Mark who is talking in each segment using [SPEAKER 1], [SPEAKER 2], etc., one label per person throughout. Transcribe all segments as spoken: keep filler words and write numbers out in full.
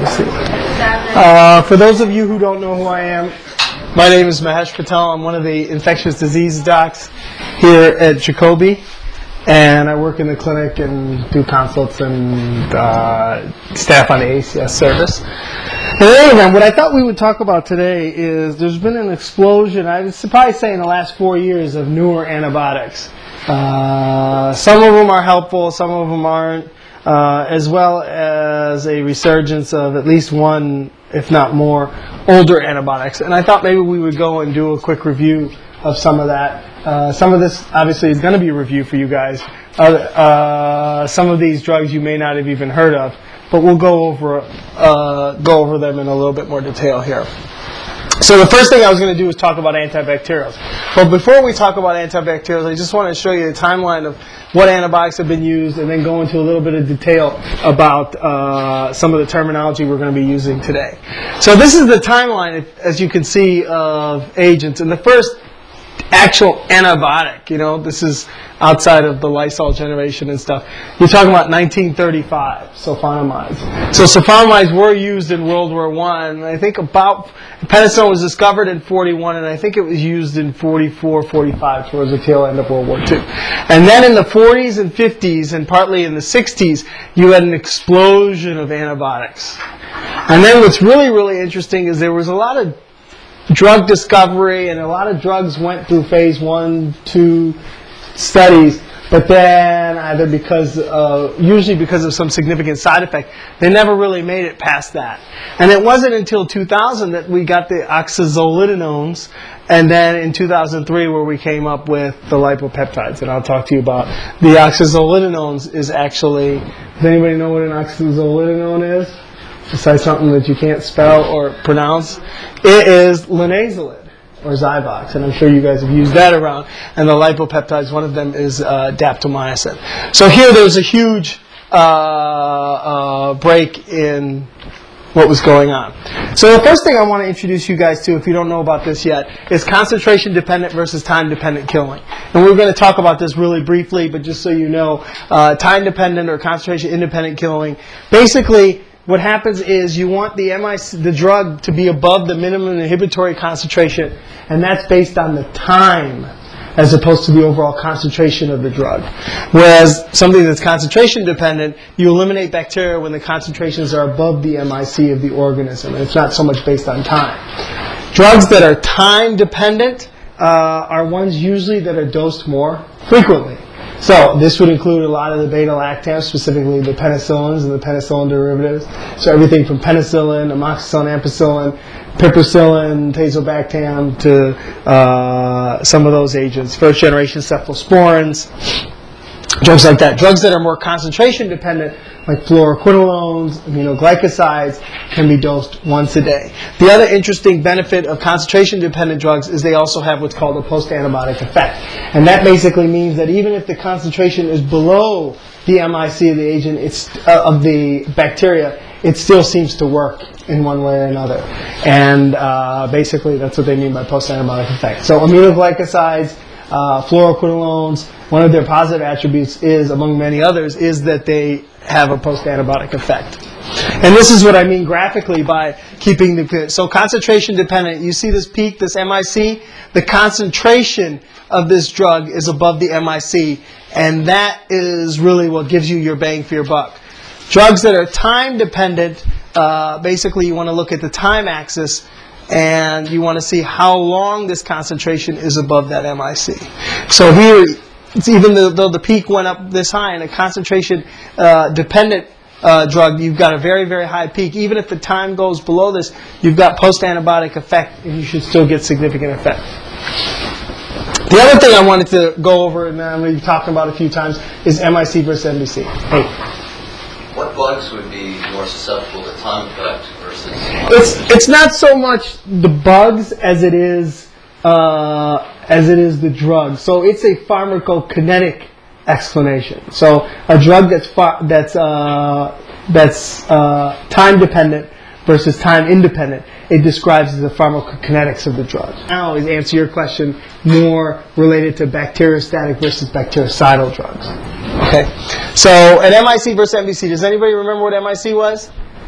[SPEAKER 1] see. Uh, for those of you who don't know who I am, my name is Mahesh Patel. I'm one of the infectious disease docs here at Jacobi, and I work in the clinic and do consults and uh, staff on the A C S service. And anyway, what I thought we would talk about today is there's been an explosion, I would probably say in the last four years, of newer antibiotics. Uh, some of them are helpful, some of them aren't, uh, as well as a resurgence of at least one, if not more, older antibiotics. And I thought maybe we would go and do a quick review of some of that. Uh, some of this obviously is going to be a review for you guys. Uh, uh, some of these drugs you may not have even heard of, but we'll go over uh, go over them in a little bit more detail here. So the first thing I was going to do is talk about antibacterials. But before we talk about antibacterials, I just want to show you a timeline of what antibiotics have been used and then go into a little bit of detail about uh, some of the terminology we're going to be using today. So this is the timeline, as you can see, of agents. And the first actual antibiotic, you know, this is outside of the Lysol generation and stuff. You're talking about nineteen thirty-five, sulfonamides. So sulfonamides were used in World War One. I think about, penicillin was discovered in forty-one, and I think it was used in forty-four, forty-five, towards the tail end of World War Two. And then in the forties and fifties, and partly in the sixties, you had an explosion of antibiotics. And then what's really, really interesting is there was a lot of drug discovery, and a lot of drugs went through phase one, two studies, but then either because, uh, usually because of some significant side effect, they never really made it past that. And it wasn't until two thousand that we got the oxazolidinones, and then in two thousand three where we came up with the lipopeptides, and I'll talk to you about. The oxazolidinones is actually, does anybody know what an oxazolidinone is? Besides something that you can't spell or pronounce, it is linezolid or Zyvox, and I'm sure you guys have used that around. And the lipopeptides, one of them is uh, daptomycin. So here there's a huge uh, uh, break in what was going on. So the first thing I want to introduce you guys to, if you don't know about this yet, is concentration dependent versus time dependent killing. And we're going to talk about this really briefly, but just so you know, uh, time dependent or concentration independent killing, basically what happens is you want the M I C, the drug, to be above the minimum inhibitory concentration, and that's based on the time as opposed to the overall concentration of the drug. Whereas something that's concentration dependent, you eliminate bacteria when the concentrations are above the M I C of the organism, and it's not so much based on time. Drugs that are time dependent uh, are ones usually that are dosed more frequently. So this would include a lot of the beta-lactams, specifically the penicillins and the penicillin derivatives. So everything from penicillin, amoxicillin, ampicillin, piperacillin, tazobactam, to uh, some of those agents, first-generation cephalosporins, drugs like that. Drugs that are more concentration-dependent, like fluoroquinolones, aminoglycosides, can be dosed once a day. The other interesting benefit of concentration-dependent drugs is they also have what's called a post-antibiotic effect. And that basically means that even if the concentration is below the M I C of the agent, it's, uh, of the bacteria, it still seems to work in one way or another. And uh, basically that's what they mean by post-antibiotic effect. So aminoglycosides, uh, fluoroquinolones, one of their positive attributes is, among many others, is that they have a post-antibiotic effect. And this is what I mean graphically by keeping the, so concentration dependent, you see this peak, this M I C, the concentration of this drug is above the M I C, and that is really what gives you your bang for your buck. Drugs that are time dependent, uh, basically you want to look at the time axis, and you want to see how long this concentration is above that M I C. So here, it's even though, though the peak went up this high in a concentration uh, dependent uh, drug, you've got a very, very high peak. Even if the time goes below this, you've got post-antibiotic effect, and you should still get significant effect. The other thing I wanted to go over, and I'm going to be talking about a few times, is M I C versus M B C. Hey.
[SPEAKER 2] What bugs would be more susceptible to time effect versus...
[SPEAKER 1] It's, it's not so much the bugs as it is Uh, as it is the drug. So it's a pharmacokinetic explanation. So a drug that's far, that's uh, that's uh, time dependent versus time independent, it describes the pharmacokinetics of the drug. Now is answer your question more related to bacteriostatic versus bactericidal drugs. Okay. So an M I C versus M B C. Does anybody remember what M I C was?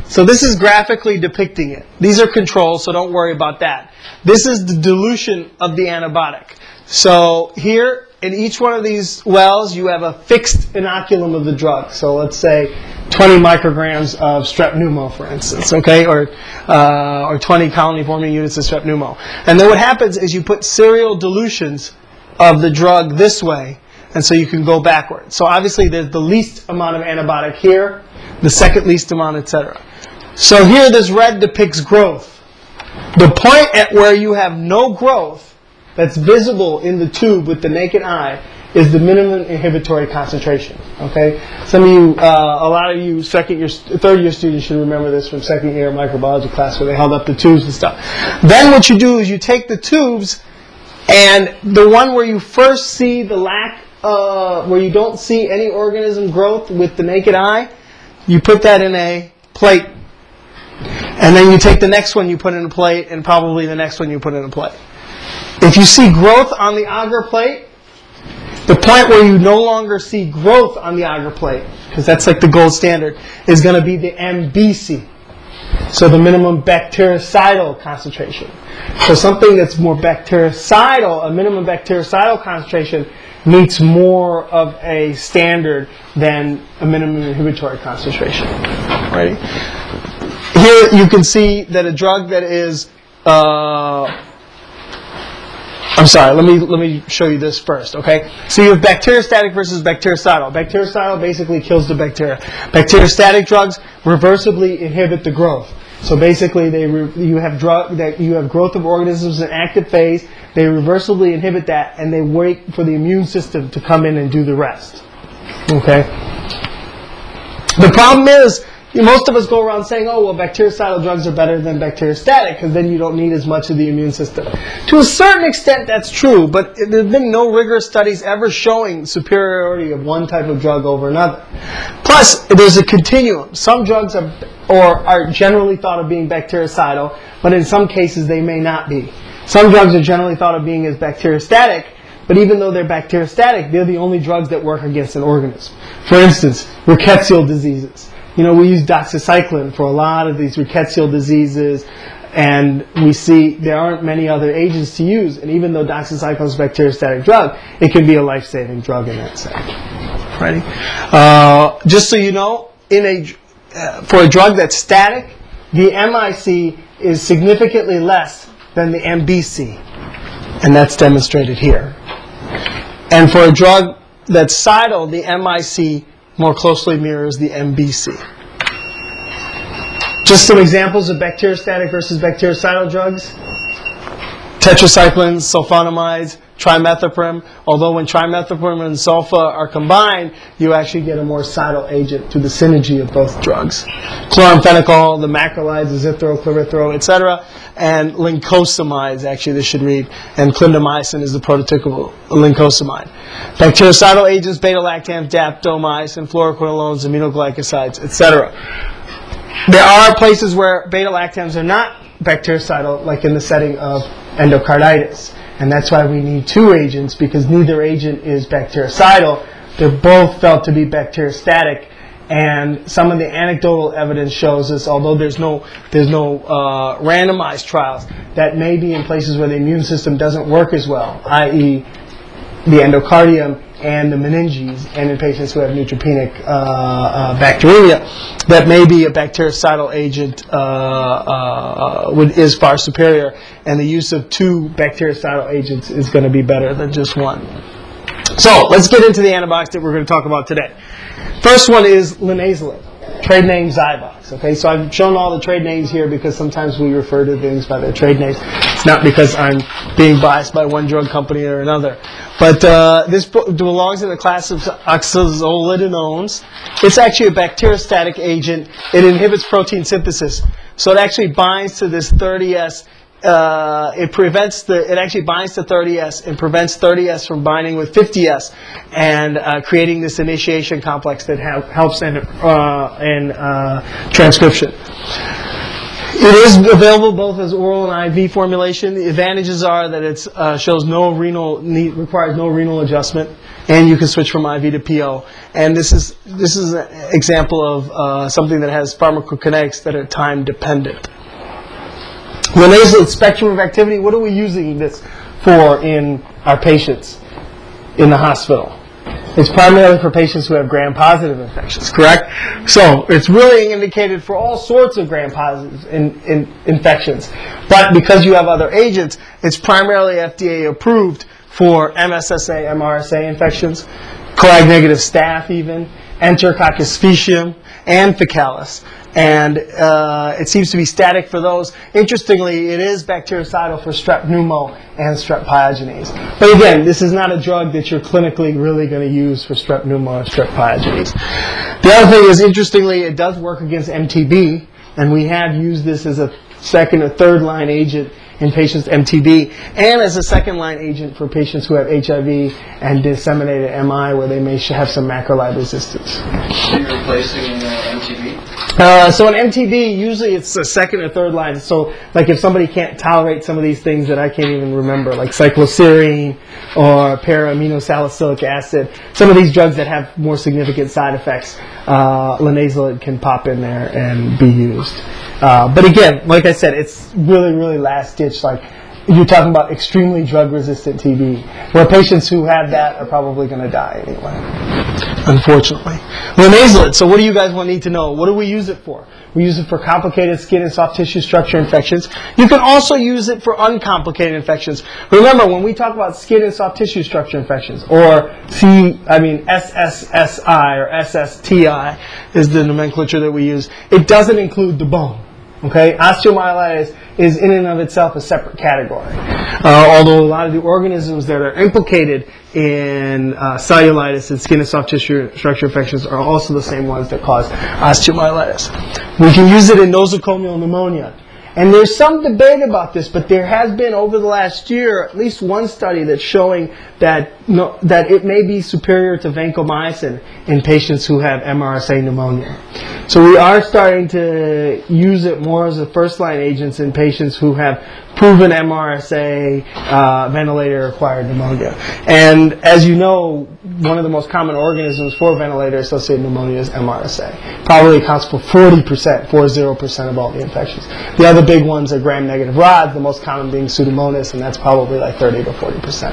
[SPEAKER 1] So this is graphically depicting it. These are controls, so don't worry about that. This is the dilution of the antibiotic. So here, in each one of these wells, you have a fixed inoculum of the drug. So let's say twenty micrograms of strep pneumo, for instance, okay, or uh, or twenty colony-forming units of strep pneumo. And then what happens is you put serial dilutions of the drug this way, and so you can go backward. So obviously there's the least amount of antibiotic here, the second least amount, et cetera. So here this red depicts growth. The point at where you have no growth that's visible in the tube with the naked eye is the minimum inhibitory concentration. Okay, some of you, uh, a lot of you second year, third year students should remember this from second year microbiology class where they held up the tubes and stuff. Then what you do is you take the tubes, and the one where you first see the lack, uh, where you don't see any organism growth with the naked eye, you put that in a plate, and then you take the next one you put in a plate, and probably the next one you put in a plate. If you see growth on the agar plate, the point where you no longer see growth on the agar plate, because that's like the gold standard, is going to be the M B C. So the minimum bactericidal concentration. So something that's more bactericidal, a minimum bactericidal concentration, meets more of a standard than a minimum inhibitory concentration. Right? Here you can see that a drug that is uh, I'm sorry, let me let me show you this first, okay? So you have bacteriostatic versus bactericidal. Bactericidal basically kills the bacteria. Bacteriostatic drugs reversibly inhibit the growth. So basically they re, you have drug that you have growth of organisms in active phase, they reversibly inhibit that, and they wait for the immune system to come in and do the rest. Okay? The problem is, most of us go around saying, oh, well, bactericidal drugs are better than bacteriostatic because then you don't need as much of the immune system. To a certain extent, that's true, but there have been no rigorous studies ever showing superiority of one type of drug over another. Plus, there's a continuum. Some drugs are, or are generally thought of being bactericidal, but in some cases they may not be. Some drugs are generally thought of being as bacteriostatic, but even though they're bacteriostatic, they're the only drugs that work against an organism. For instance, rickettsial diseases. You know, we use doxycycline for a lot of these rickettsial diseases, and we see there aren't many other agents to use. And even though doxycycline is a bacteriostatic drug, it can be a life-saving drug in that sense. Ready? Uh, just so you know, in a uh, for a drug that's static, the M I C is significantly less than the M B C, and that's demonstrated here. And for a drug that's cidal, the M I C more closely mirrors the M B C. Just some examples of bacteriostatic versus bactericidal drugs. Tetracyclines, sulfonamides, trimethoprim. Although when trimethoprim and sulfa are combined, you actually get a more cidal agent through the synergy of both drugs. Chloramphenicol, the macrolides, azithro, clarithrol, et cetera. And lincosamides, actually this should read, and clindamycin is the prototypical lincosamide. Bactericidal agents, beta-lactams, daptomycin, fluoroquinolones, aminoglycosides, et cetera. There are places where beta-lactams are not bactericidal, like in the setting of endocarditis. And that's why we need two agents, because neither agent is bactericidal. They're both felt to be bacteriostatic. And some of the anecdotal evidence shows us, although there's no there's no uh, randomized trials, that maybe in places where the immune system doesn't work as well, that is the endocardium and the meninges, and in patients who have neutropenic uh, uh, bacteremia, that maybe a bactericidal agent uh, uh, would, is far superior, and the use of two bactericidal agents is going to be better than just one. So let's get into the antibiotics that we're going to talk about today. First one is linezolid, trade name Zybox. Okay, so I've shown all the trade names here because sometimes we refer to things by their trade names. It's not because I'm being biased by one drug company or another. But uh, this belongs in the class of oxazolidinones. It's actually a bacteriostatic agent. It inhibits protein synthesis. So it actually binds to this thirty S. Uh, it prevents the. It actually binds to thirty S and prevents thirty S from binding with fifty S, and uh, creating this initiation complex that ha- helps in uh, in uh, transcription. It is available both as oral and I V formulation. The advantages are that it uh, shows no renal need, requires no renal adjustment, and you can switch from I V to P O. And this is this is an example of uh, something that has pharmacokinetics that are time dependent. Linezolid spectrum of activity. What are we using this for in our patients in the hospital? It's primarily for patients who have gram-positive infections, correct? So it's really indicated for all sorts of gram-positive in, in infections. But because you have other agents, it's primarily F D A approved for M S S A, M R S A infections, coag-negative staph even, Enterococcus faecium, and Fecalis. And uh, it seems to be static for those. Interestingly, it is bactericidal for strep pneumo and strep pyogenes. But again, this is not a drug that you're clinically really going to use for strep pneumo or strep pyogenes. The other thing is, interestingly, it does work against M T B, and we have used this as a second or third line agent in patients with M T B, and as a second line agent for patients who have H I V and disseminated M I, where they may have some macrolide resistance.
[SPEAKER 2] Are you replacing uh, M T B?
[SPEAKER 1] Uh, so in M T B, usually it's a second or third line. So like if somebody can't tolerate some of these things that I can't even remember, like cycloserine or para-aminosalicylic acid, some of these drugs that have more significant side effects, uh, linezolid can pop in there and be used. Uh, but again, like I said, it's really, really last ditch. Like you're talking about extremely drug-resistant T B, where patients who have that are probably going to die anyway, unfortunately. Linezolid, so what do you guys want need to know? What do we use it for? We use it for complicated skin and soft tissue structure infections. You can also use it for uncomplicated infections. Remember, when we talk about skin and soft tissue structure infections, or C, I mean S S S I or S S T I is the nomenclature that we use, it doesn't include the bone. Okay, osteomyelitis is in and of itself a separate category. Uh, although a lot of the organisms that are implicated in uh, cellulitis and skin and soft tissue structure infections are also the same ones that cause osteomyelitis. We can use it in nosocomial pneumonia. And there's some debate about this, but there has been over the last year at least one study that's showing that no, that it may be superior to vancomycin in patients who have M R S A pneumonia. So we are starting to use it more as a first-line agents in patients who have proven M R S A uh, ventilator-acquired pneumonia. And as you know, one of the most common organisms for ventilator-associated pneumonia is M R S A. Probably accounts for forty percent, forty percent of all the infections. The other big ones are gram-negative rods, the most common being Pseudomonas, and that's probably like thirty to forty percent.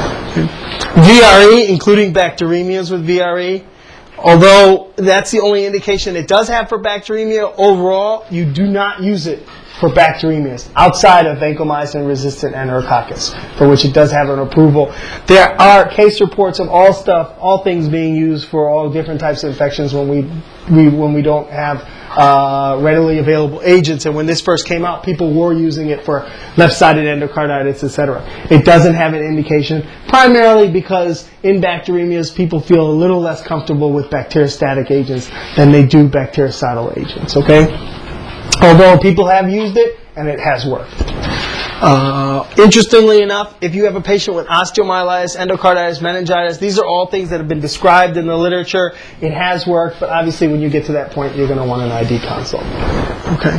[SPEAKER 1] V R E, including bacteremias with V R E, although that's the only indication it does have for bacteremia, overall, you do not use it for bacteremias outside of vancomycin-resistant Enterococcus, for which it does have an approval. There are case reports of all stuff, all things being used for all different types of infections when we, we when we don't have uh, readily available agents. And when this first came out, people were using it for left-sided endocarditis, et cetera. It doesn't have an indication, primarily because in bacteremias, people feel a little less comfortable with bacteriostatic agents than they do bactericidal agents. Okay. Although people have used it, and it has worked. Uh, interestingly enough, if you have a patient with osteomyelitis, endocarditis, meningitis, these are all things that have been described in the literature. It has worked, but obviously when you get to that point, you're going to want an I D consult. Okay.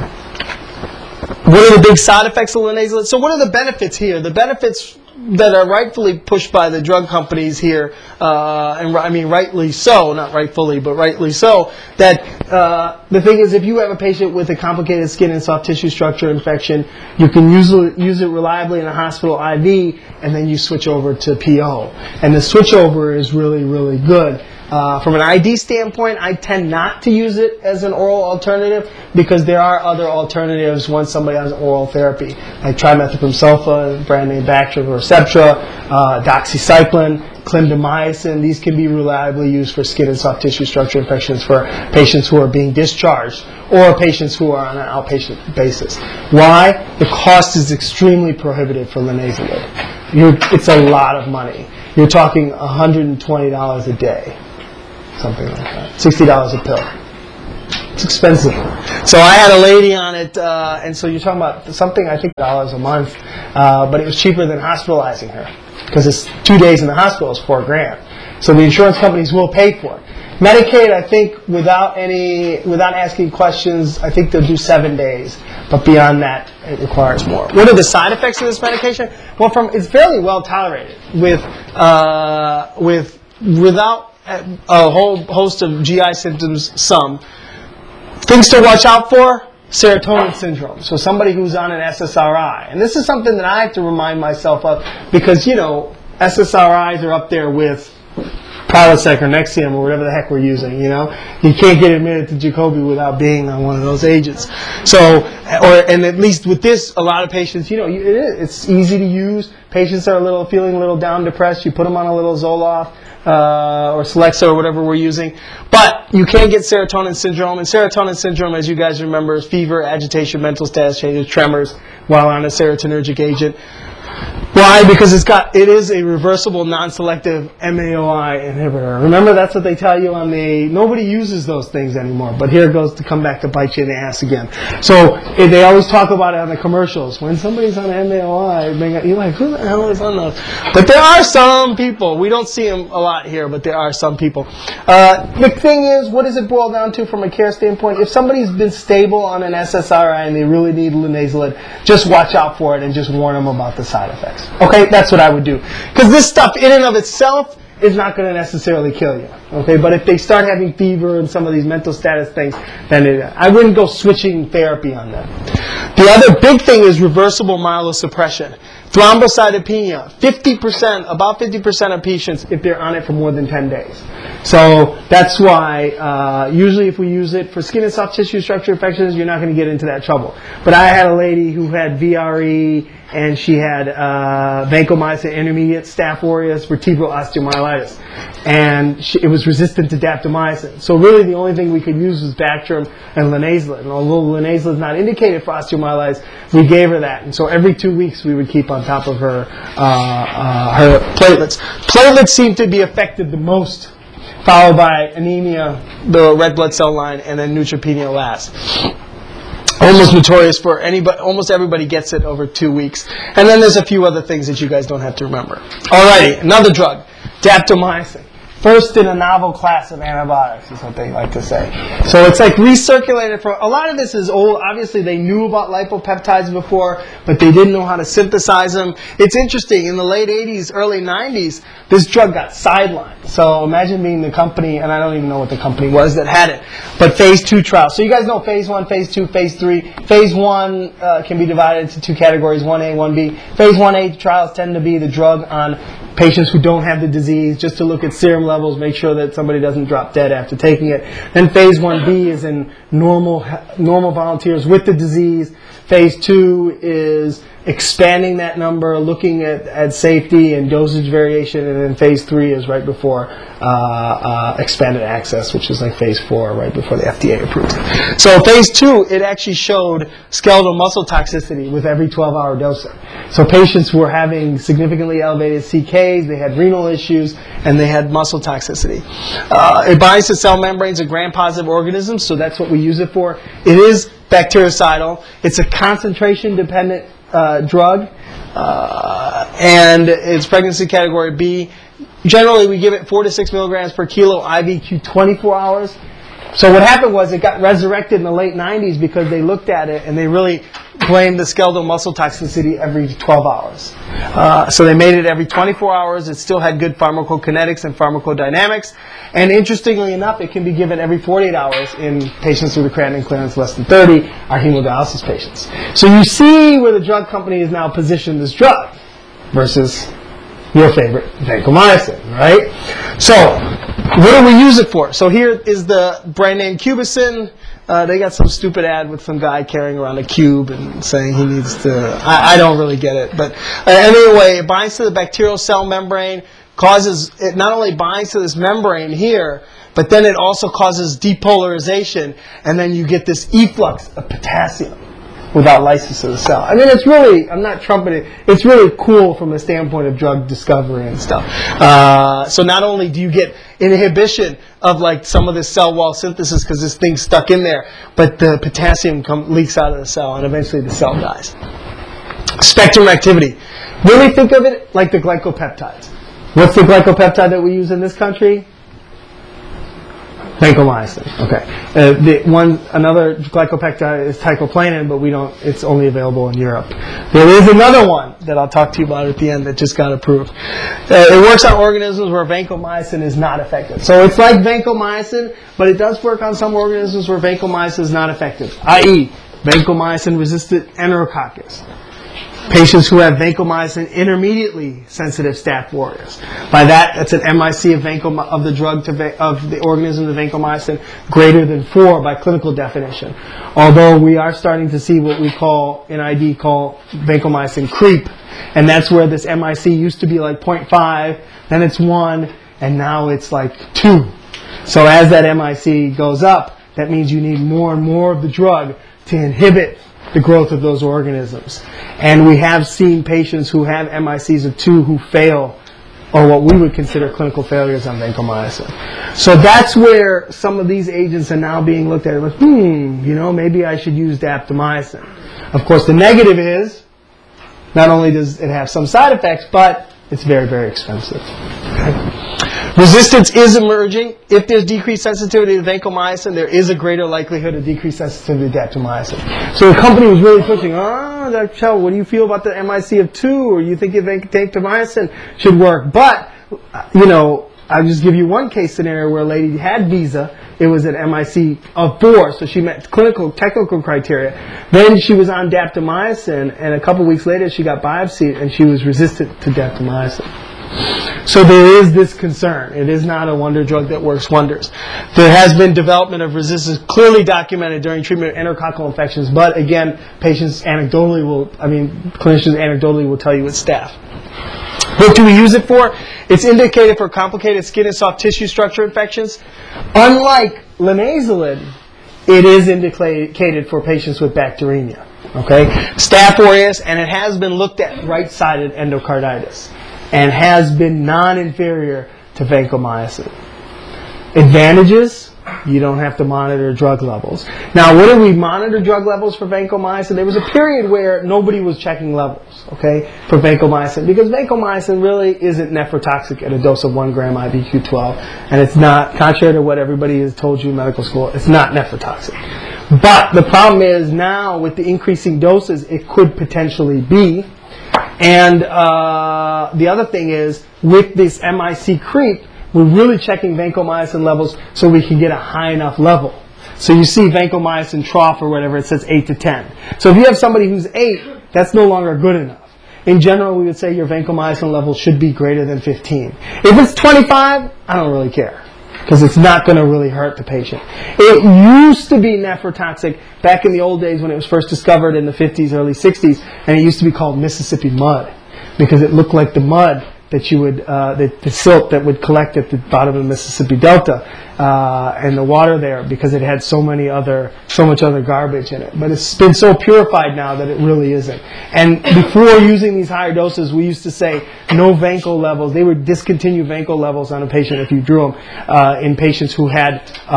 [SPEAKER 1] What are the big side effects of linezolid? So what are the benefits here? The benefits that are rightfully pushed by the drug companies here, uh, and I mean rightly so, not rightfully, but rightly so, that uh, the thing is if you have a patient with a complicated skin and soft tissue structure infection, you can use it, use it reliably in a hospital I V, and then you switch over to P O. And the switchover is really, really good. Uh, from an I D standpoint, I tend not to use it as an oral alternative because there are other alternatives once somebody has oral therapy, like trimethoprim sulfa, brand name Bactrim or Septra, uh, doxycycline, clindamycin. These can be reliably used for skin and soft tissue structure infections for patients who are being discharged or patients who are on an outpatient basis. Why? The cost is extremely prohibitive for linezolid. You're, it's a lot of money. You're talking one hundred twenty dollars a day. Something like that. sixty dollars a pill. It's expensive. So I had a lady on it, uh, and so you're talking about something, I think, dollars a month, uh, but it was cheaper than hospitalizing her because it's two days in the hospital is four grand. So the insurance companies will pay for it. Medicaid, I think, without any, without asking questions, I think they'll do seven days. But beyond that, it requires more. What are the side effects of this medication? Well, from it's fairly well tolerated with, uh, with, without a whole host of G I symptoms. Some things to watch out for: serotonin syndrome. So somebody who's on an S S R I, and this is something that I have to remind myself of because you know S S R Is are up there with Prilosec or Nexium or whatever the heck we're using, you know. You can't get admitted to Jacoby without being on one of those agents. So, or and at least with this, a lot of patients, you know, it is, it's easy to use. Patients are a little feeling a little down, depressed. You put them on a little Zoloft uh, or Celexa or whatever we're using. But you can get serotonin syndrome, and serotonin syndrome, as you guys remember, is fever, agitation, mental status changes, tremors while on a serotonergic agent. Why? Because it's got it is a reversible non-selective M A O I inhibitor. Remember, that's what they tell you on the. Nobody uses those things anymore, but here it goes to come back to bite you in the ass again. So eh, they always talk about it on the commercials. When somebody's on M A O I, you're like, who the hell is on those? But there are some people. We don't see them a lot here, but there are some people. Uh, the thing is, what does it boil down to from a care standpoint? If somebody's been stable on an S S R I and they really need linezolid, just watch out for it and just warn them about the side effects. Okay, that's what I would do. Because this stuff in and of itself is not going to necessarily kill you. Okay, but if they start having fever and some of these mental status things, then it, I wouldn't go switching therapy on them. The other big thing is reversible myelosuppression. Thrombocytopenia, fifty percent, about fifty percent of patients if they're on it for more than ten days. So that's why uh, usually if we use it for skin and soft tissue structure infections, you're not going to get into that trouble. But I had a lady who had V R E and she had uh, vancomycin intermediate, Staph aureus, vertebral osteomyelitis. And she, it was resistant to daptomycin. So really the only thing we could use was Bactrim and linezolid. And although linezolid is not indicated for osteomyelitis, we gave her that. And so every two weeks we would keep on top of her, uh, uh, her platelets. Platelets seem to be affected the most, followed by anemia, the red blood cell line, and then neutropenia last. Almost notorious for anybody, almost everybody gets it over two weeks. And then there's a few other things that you guys don't have to remember. Alrighty, another drug, daptomycin. First in a novel class of antibiotics is what they like to say. So it's like recirculated for, a lot of this is old. Obviously they knew about lipopeptides before, but they didn't know how to synthesize them. It's interesting, in the late eighties, early nineties, this drug got sidelined. So imagine being the company, and I don't even know what the company was that had it, but phase two trials. So you guys know phase one, phase two, phase three. Phase one uh, can be divided into two categories, one A, one B. Phase one A trials tend to be the drug on patients who don't have the disease, just to look at serum levels, make sure that somebody doesn't drop dead after taking it. Then phase one B is in normal normal volunteers with the disease. Phase two is expanding that number, looking at, at safety and dosage variation, and then phase three is right before uh, uh, expanded access, which is like phase four, right before the F D A approves it. So phase two, it actually showed skeletal muscle toxicity with every twelve hour dosing. So patients were having significantly elevated C Ks, they had renal issues, and they had muscle toxicity. Uh, it binds to cell membranes of gram-positive organisms, so that's what we use it for. It is bactericidal. It's a concentration-dependent uh, drug, uh, and it's pregnancy category B. Generally, we give it four to six milligrams per kilo I V Q twenty-four hours. So what happened was it got resurrected in the late nineties because they looked at it and they really blamed the skeletal muscle toxicity every twelve hours. Uh, so they made it every twenty-four hours. It still had good pharmacokinetics and pharmacodynamics. And interestingly enough, it can be given every forty-eight hours in patients with a creatinine clearance less than thirty, our hemodialysis patients. So you see where the drug company is now positioned this drug versus your favorite, vancomycin, right? So, what do we use it for? So here is the brand name Cubicin. Uh, they got some stupid ad with some guy carrying around a cube and saying he needs to, I, I don't really get it. But uh, anyway, it binds to the bacterial cell membrane, causes, it not only binds to this membrane here, but then it also causes depolarization, and then you get this efflux of potassium without lysis of the cell. I mean, it's really, I'm not trumpeting, it's really cool from a standpoint of drug discovery and stuff. Uh, so not only do you get inhibition of like some of this cell wall synthesis because this thing's stuck in there, but the potassium come, leaks out of the cell and eventually the cell dies. Spectrum activity. Really think of it like the glycopeptides. What's the glycopeptide that we use in this country? Vancomycin. Okay. Uh, the one another glycopeptide is teicoplanin, but we don't. It's only available in Europe. There is another one that I'll talk to you about at the end that just got approved. Uh, it works on organisms where vancomycin is not effective. So it's like vancomycin, but it does work on some organisms where vancomycin is not effective, that is, vancomycin-resistant enterococcus. Patients who have vancomycin intermediately sensitive staph aureus. By that, that's an M I C of, vancom- of the drug to va- of the organism to vancomycin greater than four by clinical definition. Although we are starting to see what we call in I D call vancomycin creep, and that's where this M I C used to be like zero point five, then it's one, and now it's like two. So as that M I C goes up, that means you need more and more of the drug to inhibit the growth of those organisms. And we have seen patients who have M I Cs of two who fail, or what we would consider clinical failures on vancomycin. So that's where some of these agents are now being looked at like, hmm, you know, maybe I should use daptomycin. Of course, the negative is, not only does it have some side effects, but it's very, very expensive. Okay. Resistance is emerging. If there's decreased sensitivity to vancomycin, there is a greater likelihood of decreased sensitivity to daptomycin. So the company was really pushing, oh, Doctor Chell, what do you feel about the M I C of two? Or you think if daptomycin should work? But, you know, I'll just give you one case scenario where a lady had Visa. It was an M I C of four, so she met clinical, technical criteria. Then she was on daptomycin, and a couple weeks later she got biopsied, and she was resistant to daptomycin. So there is this concern. It is not a wonder drug that works wonders. There has been development of resistance clearly documented during treatment of enterococcal infections, but again, patients anecdotally will, I mean, clinicians anecdotally will tell you it's staph. What do we use it for? It's indicated for complicated skin and soft tissue structure infections. Unlike linezolid, it is indicated for patients with bacteremia. Okay? Staph aureus, and it has been looked at right-sided endocarditis, and has been non-inferior to vancomycin. Advantages, you don't have to monitor drug levels. Now, what do we monitor drug levels for vancomycin? There was a period where nobody was checking levels, okay, for vancomycin, because vancomycin really isn't nephrotoxic at a dose of one gram I B Q twelve, and it's not, contrary to what everybody has told you in medical school, it's not nephrotoxic. But the problem is now, with the increasing doses, it could potentially be. And uh, the other thing is, with this M I C creep, we're really checking vancomycin levels so we can get a high enough level. So you see vancomycin trough or whatever, it says eight to ten. So if you have somebody who's eight, that's no longer good enough. In general, we would say your vancomycin level should be greater than fifteen. If it's twenty-five, I don't really care, because it's not going to really hurt the patient. It used to be nephrotoxic back in the old days when it was first discovered in the fifties, early sixties, and it used to be called Mississippi mud, because it looked like the mud that you would, uh, the, the silt that would collect at the bottom of the Mississippi Delta, uh, and the water there, because it had so many other, so much other garbage in it. But it's been so purified now that it really isn't. And before using these higher doses, we used to say no vanco levels. They would discontinue vanco levels on a patient if you drew them uh, in patients who had, uh,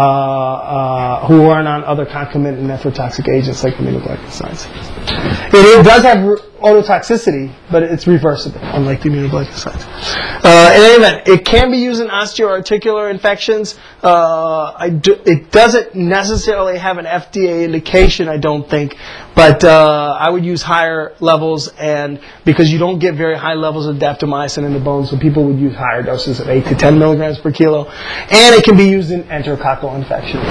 [SPEAKER 1] uh, who weren't on other concomitant nephrotoxic agents like aminoglycosides. It, it does have ototoxicity, but it's reversible, unlike the aminoglycosides. Uh, in any event, it can be used in osteoarticular infections. Uh, I do, it doesn't necessarily have an F D A indication, I don't think, but uh, I would use higher levels, and because you don't get very high levels of daptomycin in the bone, so people would use higher doses of eight to ten milligrams per kilo, and it can be used in enterococcal infections.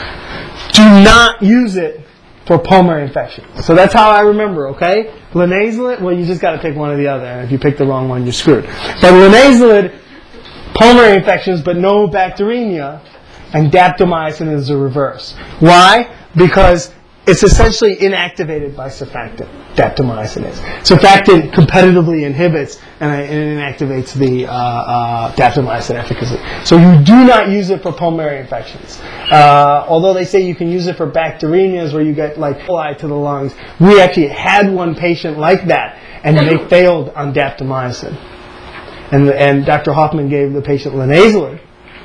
[SPEAKER 1] Do not use it for pulmonary infection. So that's how I remember, okay? Linezolid, well, you just got to pick one or the other, and if you pick the wrong one, you're screwed. But linezolid, pulmonary infections, but no bacteremia, and daptomycin is the reverse. Why? Because it's essentially inactivated by surfactant. Daptomycin is. Surfactant competitively inhibits and it inactivates the uh, uh, daptomycin efficacy. So you do not use it for pulmonary infections. Uh, although they say you can use it for bacteremias where you get like coli to the lungs. We actually had one patient like that, and they failed on daptomycin. And, and Doctor Hoffman gave the patient linezolid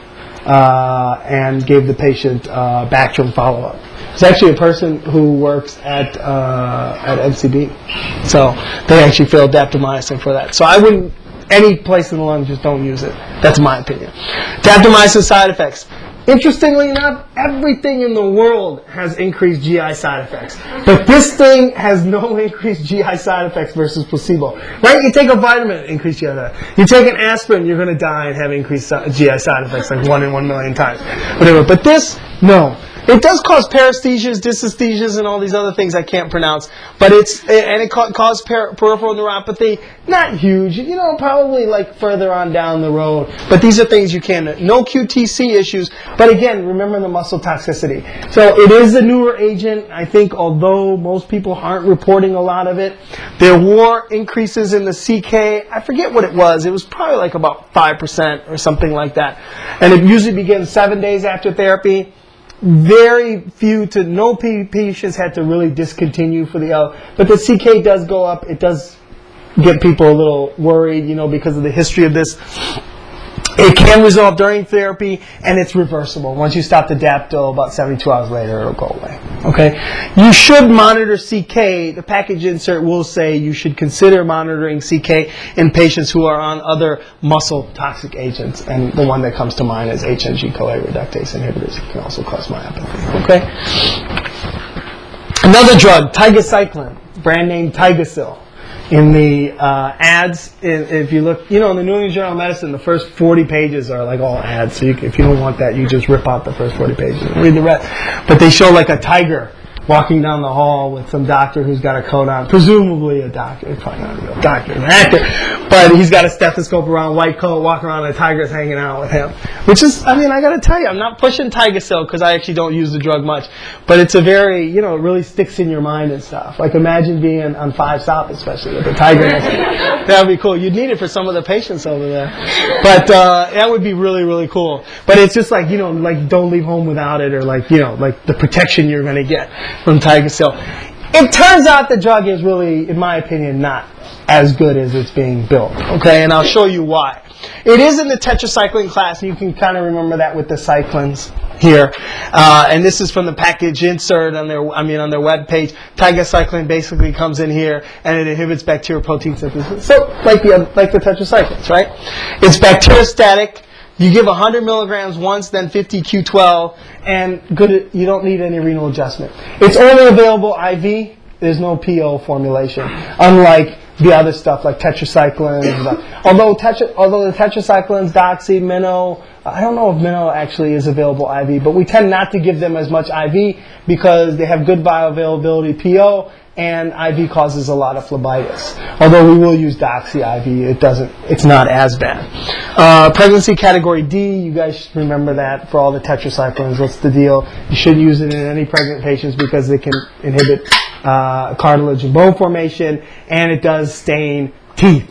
[SPEAKER 1] uh, and gave the patient uh, Bactrim follow-up. It's actually a person who works at uh, at M C B, so they actually failed daptomycin for that. So I wouldn't, any place in the lung, just don't use it. That's my opinion. Daptomycin side effects. Interestingly enough, everything in the world has increased G I side effects. But this thing has no increased G I side effects versus placebo. Right? You take a vitamin, increased G I side effects. You take an aspirin, you're going to die and have increased G I side effects, like one in one million times. Whatever. But this, no. It does cause paresthesias, dysesthesias, and all these other things I can't pronounce. But it's, and it ca- causes per- peripheral neuropathy. Not huge, you know, probably like further on down the road. But these are things you can, no Q T C issues. But again, remember the muscle toxicity. So it is a newer agent. I think although most people aren't reporting a lot of it, there were increases in the C K. I forget what it was. It was probably like about five percent or something like that. And it usually begins seven days after therapy. Very few to no patients had to really discontinue for the L. But the C K does go up. It does get people a little worried, you know, because of the history of this. It can resolve during therapy, and it's reversible. Once you stop the Dapto, about seventy-two hours later, it'll go away. Okay? You should monitor C K. The package insert will say you should consider monitoring C K in patients who are on other muscle toxic agents. And the one that comes to mind is H N G-CoA reductase inhibitors. It can also cause myopathy. Okay? Another drug, tigecycline, brand name Tigesil. In the uh, ads, if you look, you know, in the New England Journal of Medicine, the first forty pages are like all ads. So you, if you don't want that, you just rip out the first forty pages and read the rest. But they show like a tiger walking down the hall with some doctor who's got a coat on, presumably a doctor, probably not a real doctor, an actor, but he's got a stethoscope around, white coat, walking around, and a tiger's hanging out with him. Which is, I mean, I got to tell you, I'm not pushing Tigesil because I actually don't use the drug much, but it's a very, you know, it really sticks in your mind and stuff. Like imagine being on five South, especially with a tiger next to you. That would be cool. You'd need it for some of the patients over there, but uh, that would be really, really cool. But it's just like, you know, like don't leave home without it, or like, you know, like the protection you're going to get from Tigesil. It turns out the drug is really, in my opinion, not as good as it's being built. Okay, and I'll show you why. It is in the tetracycline class, and you can kind of remember that with the cyclins here. Uh, and this is from the package insert on their, I mean, on their web page. Tigecycline basically comes in here, and it inhibits bacterial protein synthesis. So, like the like the tetracyclines, right? It's bacteriostatic. You give one hundred milligrams once, then fifty Q twelve, and good. You don't need any renal adjustment. It's only available I V. There's no P O formulation, unlike the other stuff like tetracyclines. although, tetra, although the tetracyclines, Doxy, Minnow, I don't know if Minnow actually is available I V, but we tend not to give them as much I V because they have good bioavailability P O, and I V causes a lot of phlebitis. Although we will use Doxy I V, it doesn't, it's not as bad. Uh, pregnancy category D, you guys should remember that for all the tetracyclines. What's the deal? You shouldn't use it in any pregnant patients because it can inhibit uh, cartilage and bone formation, and it does stain teeth.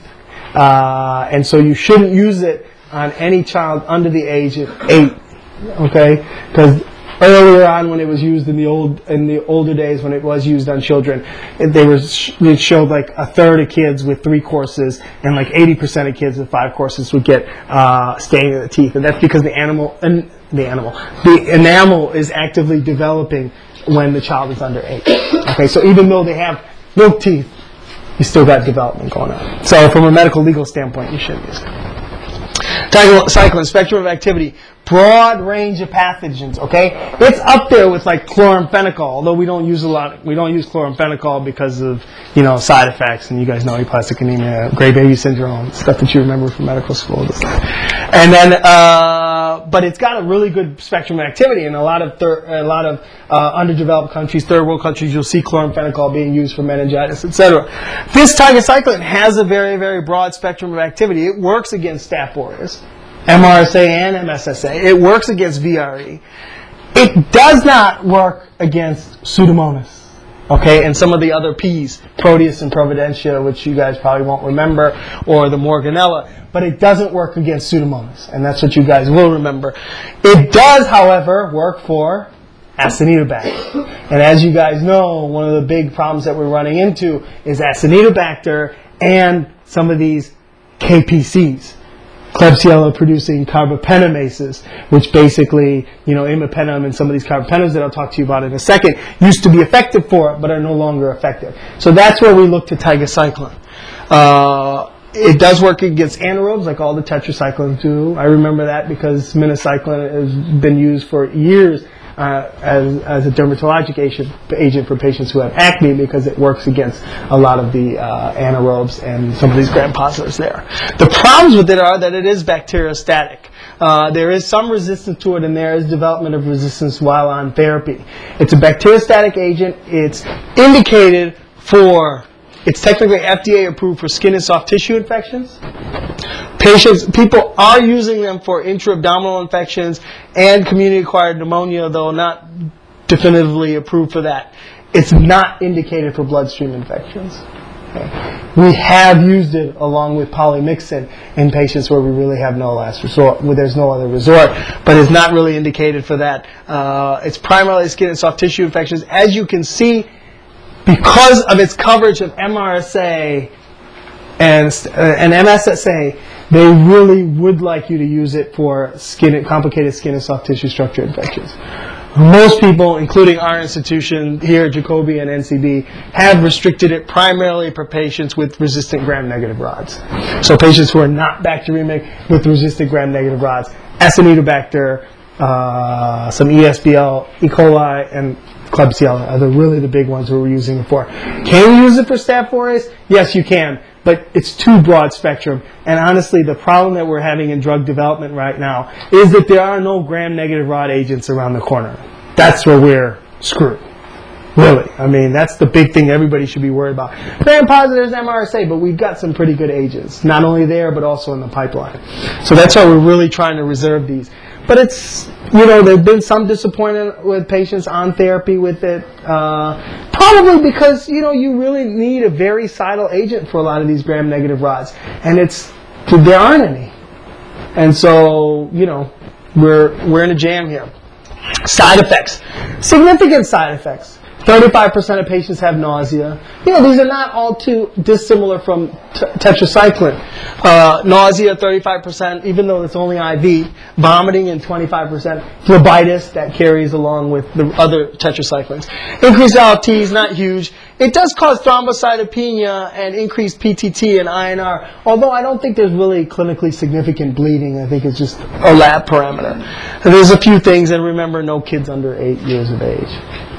[SPEAKER 1] Uh, and so you shouldn't use it on any child under the age of eight. Okay? Because earlier on, when it was used in the old in the older days, when it was used on children, it, they were it showed like a third of kids with three courses, and like eighty percent of kids with five courses would get uh, staining of the teeth, and that's because the animal and the animal the enamel is actively developing when the child is under eight. Okay, so even though they have milk teeth, you still got development going on. So from a medical legal standpoint, you shouldn't use it. Tigecycline, spectrum of activity, broad range of pathogens, okay? It's up there with like chloramphenicol, although we don't use a lot, we don't use chloramphenicol because of, you know, side effects, and you guys know aplastic anemia, gray baby syndrome, stuff that you remember from medical school. And then, uh, but it's got a really good spectrum of activity in a lot of thir- a lot of uh, underdeveloped countries, third world countries. You'll see chloramphenicol being used for meningitis, et cetera. This tigecycline has a very, very broad spectrum of activity. It works against Staph aureus, M R S A, and M S S A. It works against V R E. It does not work against Pseudomonas. Okay, and some of the other P's, Proteus and Providentia, which you guys probably won't remember, or the Morganella, but it doesn't work against Pseudomonas, and that's what you guys will remember. It does, however, work for Acinetobacter. And as you guys know, one of the big problems that we're running into is Acinetobacter and some of these K P Cs. Klebsiella-producing carbopentamases, which basically, you know, imipenem and some of these carbapenems that I'll talk to you about in a second, used to be effective for it, but are no longer effective. So that's where we look to tigecycline. Uh, it does work against anaerobes like all the tetracyclines do. I remember that because minocycline has been used for years uh, as, as a dermatologic agent, agent for patients who have acne because it works against a lot of the uh, anaerobes and some of these gram-positives there. The problems with it are that it is bacteriostatic. Uh, there is some resistance to it, and there is development of resistance while on therapy. It's a bacteriostatic agent. It's indicated for, it's technically F D A approved for skin and soft tissue infections. Patients, people are using them for intra-abdominal infections and community-acquired pneumonia, though not definitively approved for that. It's not indicated for bloodstream infections. We have used it along with polymyxin in patients where we really have no last resort, where there's no other resort, but it's not really indicated for that. Uh, it's primarily skin and soft tissue infections. As you can see, because of its coverage of M R S A and, uh, and M S S A, they really would like you to use it for skin, complicated skin and soft tissue structure infections. Most people, including our institution here at Jacobi and N C B, have restricted it primarily for patients with resistant gram-negative rods. So patients who are not bacteremic with resistant gram-negative rods, Acinetobacter, uh, some E S B L, E. coli, and Klebsiella are the, really the big ones who we're using it for. Can you use it for Staph aureus? Yes, you can. But it's too broad spectrum. And honestly, the problem that we're having in drug development right now is that there are no gram-negative rod agents around the corner. That's where we're screwed. Really. I mean, that's the big thing everybody should be worried about. Gram-positive is M R S A, but we've got some pretty good agents. Not only there, but also in the pipeline. So that's why we're really trying to reserve these. But it's, you know, there have been some disappointment with patients on therapy with it. Uh, probably because, you know, you really need a very cidal agent for a lot of these gram-negative rods. And it's, there aren't any. And so, you know, we're, we're in a jam here. Side effects. Significant side effects. thirty-five percent of patients have nausea. You know, these are not all too dissimilar from t- tetracycline. Uh, nausea, thirty-five percent, even though it's only I V. Vomiting, and twenty-five percent. Phlebitis, that carries along with the other tetracyclines. Increased L F T is not huge. It does cause thrombocytopenia and increased P T T and I N R, although I don't think there's really clinically significant bleeding. I think it's just a lab parameter. And there's a few things, and remember, no kids under eight years of age.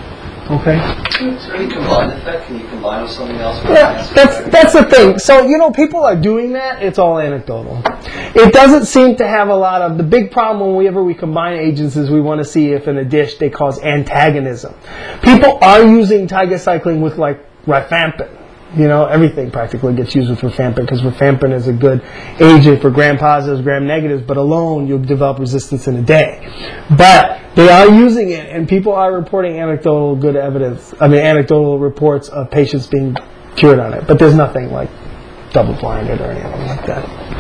[SPEAKER 1] Okay.
[SPEAKER 2] Is there any combined effect? Can you combine with something else?
[SPEAKER 1] Yeah, that's that's the thing. So, you know, people are doing that. It's all anecdotal. It doesn't seem to have a lot of, the big problem whenever we combine agents is we want to see if in a dish they cause antagonism. People are using tigecycline with like rifampin. You know, everything practically gets used with rifampin because rifampin is a good agent for gram-positives, gram-negatives, but alone you'll develop resistance in a day. But they are using it, and people are reporting anecdotal good evidence, I mean anecdotal reports of patients being cured on it. But there's nothing like double-blinded or anything like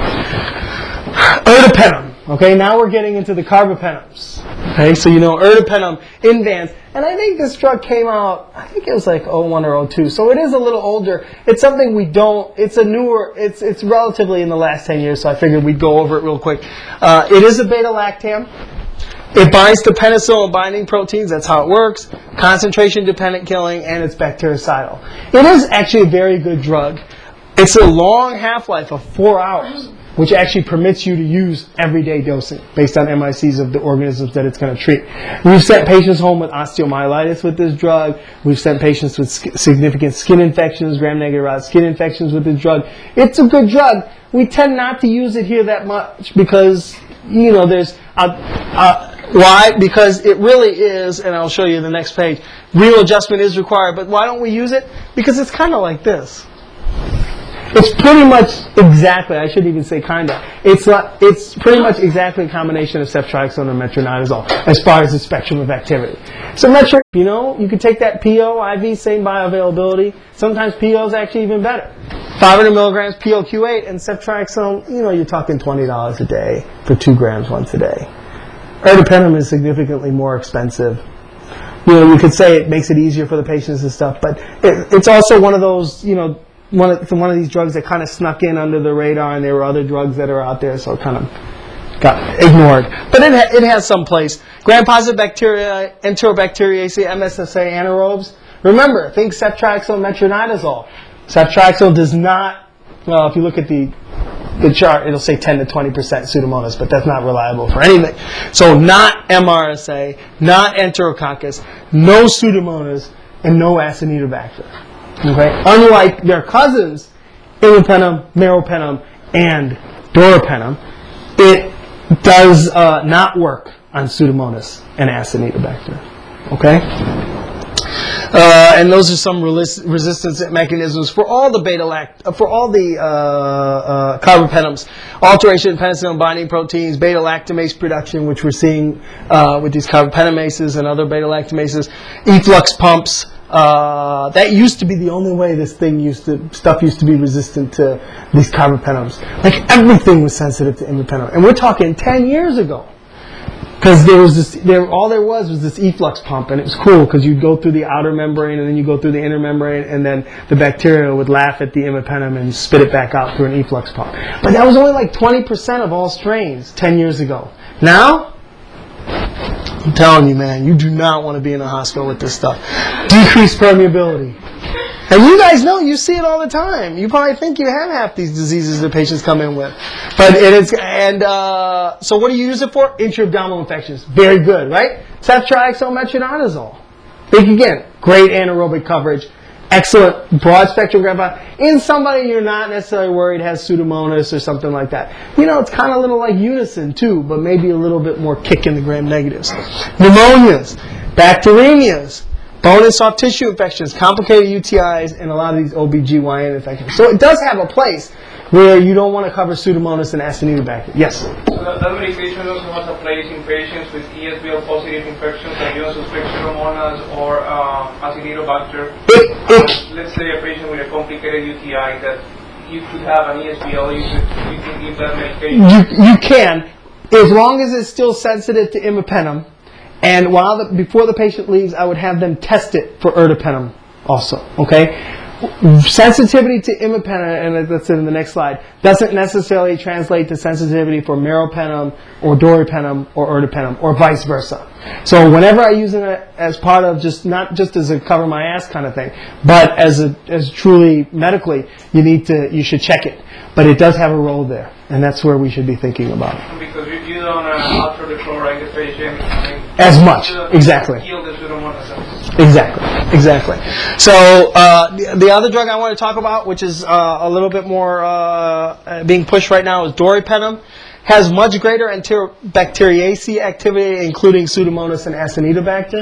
[SPEAKER 1] that. Ertapenem. Okay, now we're getting into the carbapenems. Okay, so you know ertapenem, Invans, and I think this drug came out, I think it was like oh one or oh two, so it is a little older. It's something we don't, it's a newer, it's it's relatively in the last ten years, so I figured we'd go over it real quick. Uh, it is a beta-lactam. It binds to penicillin binding proteins, that's how it works, concentration-dependent killing, and it's bactericidal. It is actually a very good drug. It's a long half-life of four hours. Which actually permits you to use everyday dosing based on M I Cs of the organisms that it's going to treat. We've sent patients home with osteomyelitis with this drug. We've sent patients with sk- significant skin infections, gram-negative rod skin infections with this drug. It's a good drug. We tend not to use it here that much because, you know, there's... Uh, uh, why? Because it really is, and I'll show you the next page, renal adjustment is required. But why don't we use it? Because it's kind of like this. It's pretty much exactly, I shouldn't even say kinda, it's like, it's pretty much exactly a combination of ceftriaxone and metronidazole as far as the spectrum of activity. So metro, you know, you could take that P O, I V, same bioavailability. Sometimes P O is actually even better. five hundred milligrams P O Q eight and ceftriaxone, you know, you're talking twenty dollars a day for two grams once a day. Ertapenem is significantly more expensive. You know, you could say it makes it easier for the patients and stuff, but it, it's also one of those, you know, One of, one of these drugs that kind of snuck in under the radar, and there were other drugs that are out there, so it kind of got ignored. But it, ha- it has some place. Gram-positive bacteria, Enterobacteriaceae, M S S A anaerobes. Remember, think ceftriaxone, metronidazole. Ceftriaxone does not well, if you look at the the chart, it'll say ten to twenty percent Pseudomonas, but that's not reliable for anything. So not M R S A, not Enterococcus, no Pseudomonas, and no Acinetobacter. Okay? Unlike their cousins, imipenem, meropenem, and doripenem, it does uh, not work on Pseudomonas and Acinetobacter. Okay? Uh, and those are some relis- resistance mechanisms for all the beta lact uh, for all the uh, uh, carbapenems. Alteration in penicillin binding proteins, beta lactamase production, which we're seeing uh, with these carbapenemases and other beta lactamases, efflux pumps. Uh, that used to be the only way this thing used to stuff used to be resistant to these carbapenems. Like everything was sensitive to imipenem, and we're talking ten years ago. Because there was this, there, all there was was this efflux pump, and it was cool because you'd go through the outer membrane and then you go through the inner membrane, and then the bacteria would laugh at the imipenem and spit it back out through an efflux pump. But that was only like twenty percent of all strains ten years ago. Now, I'm telling you, man, you do not want to be in a hospital with this stuff. Decreased permeability. And you guys know, you see it all the time. You probably think you have half these diseases that patients come in with. But it is, and uh, so what do you use it for? Intra-abdominal infections. Very good, right? Ceftriaxone-metronidazole. Think again, great anaerobic coverage, excellent broad-spectrum gram. In somebody you're not necessarily worried has Pseudomonas or something like that. You know, it's kind of a little like Unison too, but maybe a little bit more kick in the gram-negatives. Pneumonias, bacteremias, bone and soft tissue infections, complicated U T Is, and a lot of these O B G Y N infections. So it does have a place where you don't want to cover Pseudomonas and Acinetobacter. Yes?
[SPEAKER 3] So that, that medication also has a place in patients with E S B L positive infections like you don't suspect Pseudomonas or uh, Acinetobacter.
[SPEAKER 1] It, it,
[SPEAKER 3] Uh, let's say a patient with a complicated U T I that you could have an E S B L, you could, you could give that medication.
[SPEAKER 1] you, you can, as long as it's still sensitive to imipenem. And while the, before the patient leaves, I would have them test it for ertapenem also. Okay, sensitivity to imipenem, and that's in the next slide, doesn't necessarily translate to sensitivity for meropenem or doripenem or ertapenem or vice versa. So whenever I use it as part of just not just as a cover my ass kind of thing, but as a as truly medically, you need to you should check it. But it does have a role there, and that's where we should be thinking about it.
[SPEAKER 3] Because you, you don't uh, alter the chloride the patient. I mean,
[SPEAKER 1] As much,
[SPEAKER 3] you
[SPEAKER 1] exactly.
[SPEAKER 3] Kill the Pseudomonas.
[SPEAKER 1] Exactly, exactly. So uh, the, the other drug I want to talk about, which is uh, a little bit more uh, being pushed right now, is doripenem. Has much greater enterobacteriaceae activity, including Pseudomonas and Acinetobacter.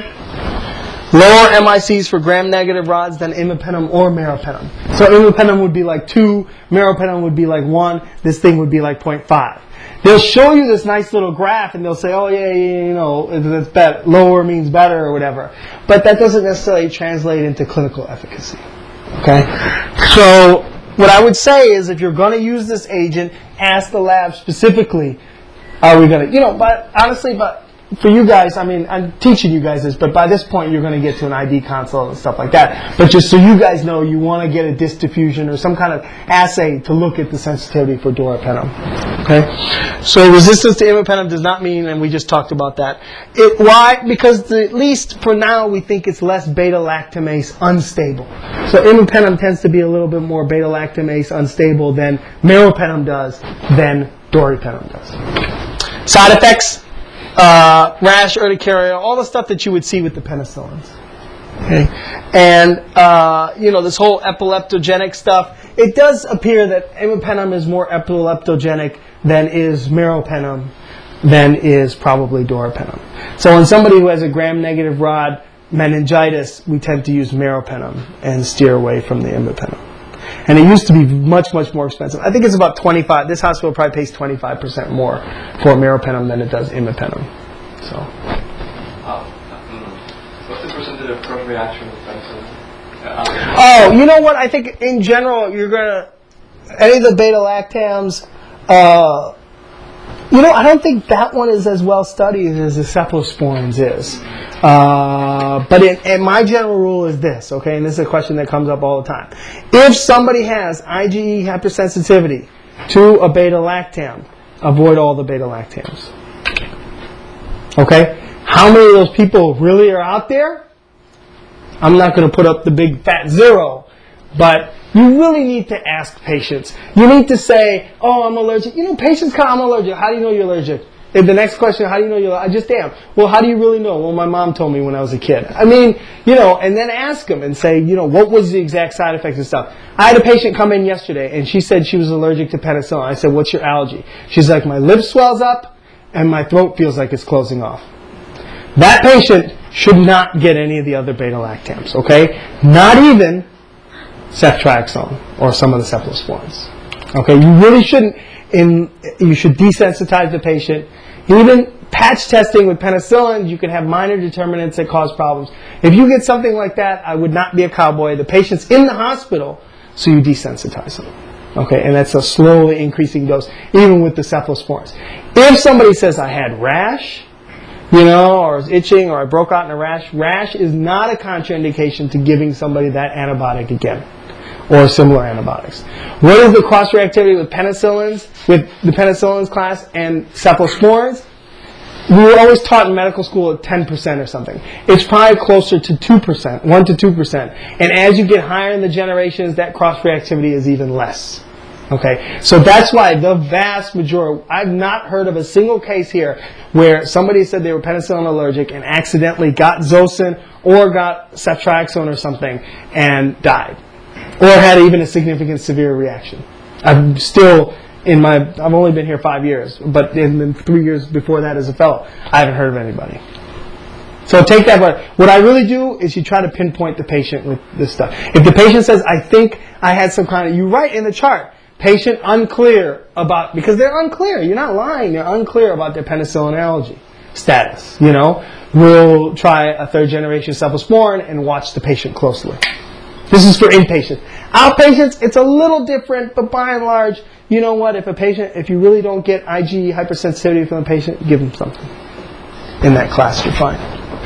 [SPEAKER 1] Lower M I Cs for gram-negative rods than imipenem or meropenem. So imipenem would be like two, meropenem would be like one, this thing would be like zero point five. They'll show you this nice little graph and they'll say, oh yeah, yeah, you know, it's better. Lower means better or whatever. But that doesn't necessarily translate into clinical efficacy. Okay? So what I would say is if you're going to use this agent, ask the lab specifically, are we going to, you know, but honestly, but for you guys, I mean, I'm teaching you guys this, but by this point you're going to get to an I D console and stuff like that. But just so you guys know, you want to get a disc diffusion or some kind of assay to look at the sensitivity for doripenem. Okay? So resistance to imipenem does not mean, and we just talked about that. It, why? Because the, at least for now we think it's less beta-lactamase unstable. So imipenem tends to be a little bit more beta-lactamase unstable than meropenem does, than doripenem does. Side effects? Uh, rash, urticaria, all the stuff that you would see with the penicillins. Okay, and uh, you know this whole epileptogenic stuff. It does appear that imipenem is more epileptogenic than is meropenem, than is probably doripenem. So in somebody who has a gram-negative rod meningitis, we tend to use meropenem and steer away from the imipenem. And it used to be much, much more expensive. I think it's about twenty-five. This hospital probably pays twenty-five percent more for meropenem than it does imipenem. So.
[SPEAKER 4] Oh, what's the percentage of cross reaction with penicillin?
[SPEAKER 1] Oh, you know what? I think in general you're gonna any of the beta lactams. Uh, you know, I don't think that one is as well studied as the cephalosporins is. Uh, but in, in my general rule is this, okay, and this is a question that comes up all the time. If somebody has IgE hypersensitivity to a beta-lactam, avoid all the beta-lactams. Okay? How many of those people really are out there? I'm not going to put up the big fat zero, but you really need to ask patients. You need to say, oh, I'm allergic. You know, patients come, I'm allergic. How do you know you're allergic? And the next question, how do you know you're allergic? I just am. Well, how do you really know? Well, my mom told me when I was a kid. I mean, you know, and then ask them and say, you know, what was the exact side effects and stuff. I had a patient come in yesterday, and she said she was allergic to penicillin. I said, what's your allergy? She's like, my lip swells up, and my throat feels like it's closing off. That patient should not get any of the other beta-lactams, okay? Not even ceftriaxone or some of the cephalosporins. Okay, you really shouldn't, in, you should desensitize the patient. Even patch testing with penicillin, you can have minor determinants that cause problems. If you get something like that, I would not be a cowboy. The patient's in the hospital, so you desensitize them. Okay, and that's a slowly increasing dose, even with the cephalosporins. If somebody says, I had rash, you know, or is itching, or I broke out in a rash, rash is not a contraindication to giving somebody that antibiotic again, or similar antibiotics. What is the cross-reactivity with penicillins, with the penicillins class and cephalosporins? We were always taught in medical school at ten percent or something. It's probably closer to two percent, one to two percent. And as you get higher in the generations, that cross-reactivity is even less. Okay, so that's why the vast majority, I've not heard of a single case here where somebody said they were penicillin allergic and accidentally got Zosyn or got ceftriaxone or something and died. Or had even a significant severe reaction. I'm still in my, I've only been here five years, but in the three years before that as a fellow, I haven't heard of anybody. So take that, but what I really do is you try to pinpoint the patient with this stuff. If the patient says, I think I had some kind of, you write in the chart, patient unclear about, because they're unclear, you're not lying, they're unclear about their penicillin allergy status, you know. We'll try a third generation cephalosporin and watch the patient closely. This is for inpatients. Outpatients, it's a little different, but by and large, you know what, if a patient, if you really don't get IgE hypersensitivity from the patient, give them something. In that class, you're fine.